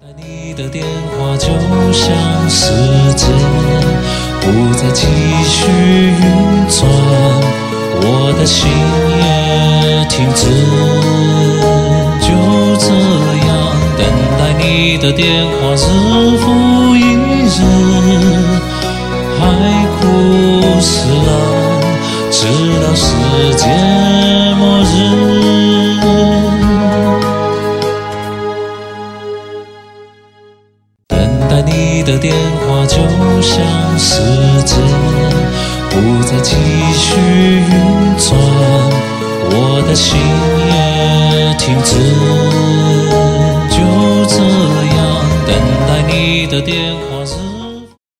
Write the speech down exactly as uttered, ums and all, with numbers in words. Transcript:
你的电话就像时间不再继续运转，我的心也停止，就这样等待你的电话，日复一日，海枯石烂，直到世界末日。等待你的电话就像时间不再继续运转，我的心也停止，就这样等待你的电话。